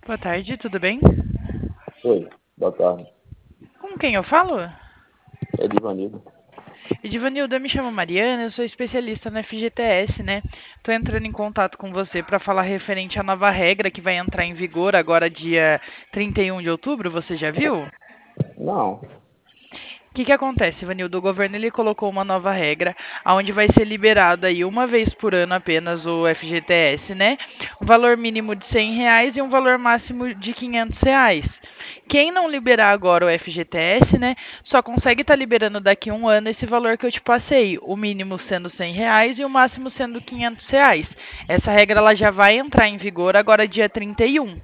Boa tarde, tudo bem? Oi, boa tarde. Com quem eu falo? É Divanildo. Edvanildo, eu me chamo Mariana, eu sou especialista no FGTS, né? Tô entrando em contato com você para falar referente à nova regra que vai entrar em vigor agora dia 31 de outubro, você já viu? Não. O que acontece, Ivanildo? O governo ele colocou uma nova regra, onde vai ser liberado aí uma vez por ano apenas o FGTS, né? Um valor mínimo de R$ 100 e um valor máximo de R$ 500. Quem não liberar agora o FGTS, né, só consegue estar liberando daqui a um ano esse valor que eu te passei, o mínimo sendo R$ 100 e o máximo sendo R$ 500. Essa regra ela já vai entrar em vigor agora dia 31.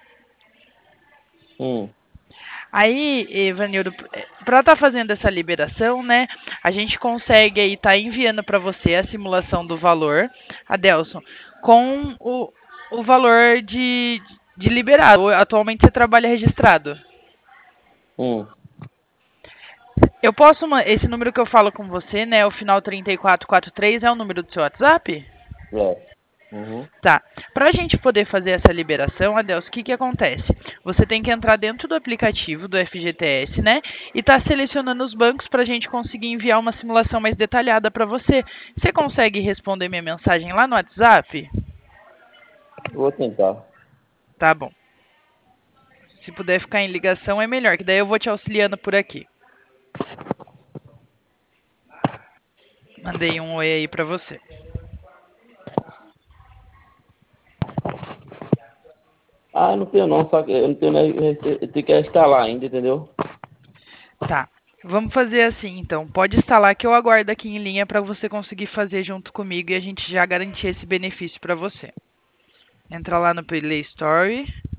Hum, Aí, Evanildo, para estar fazendo essa liberação, né, a gente consegue aí estar enviando para você a simulação do valor, Adelson, com o valor de liberado. Atualmente você trabalha registrado. hum, Eu posso, esse número que eu falo com você, né, o final 3443 é o número do seu WhatsApp? é. Uhum. Tá. Para a gente poder fazer essa liberação, Adelso, o que acontece? Você tem que entrar dentro do aplicativo do FGTS, né? E tá selecionando os bancos para a gente conseguir enviar uma simulação mais detalhada para você. Você consegue responder minha mensagem lá no WhatsApp? Vou tentar. Tá bom. Se puder ficar em ligação é melhor, que daí eu vou te auxiliando por aqui. Mandei um oi aí para você. Ah, eu não tenho não, só que eu não tenho nem. Eu tenho que instalar ainda, entendeu? Tá. Vamos fazer assim, então. Pode instalar que eu aguardo aqui em linha para você conseguir fazer junto comigo e a gente já garantir esse benefício para você. Entra lá no Play Store.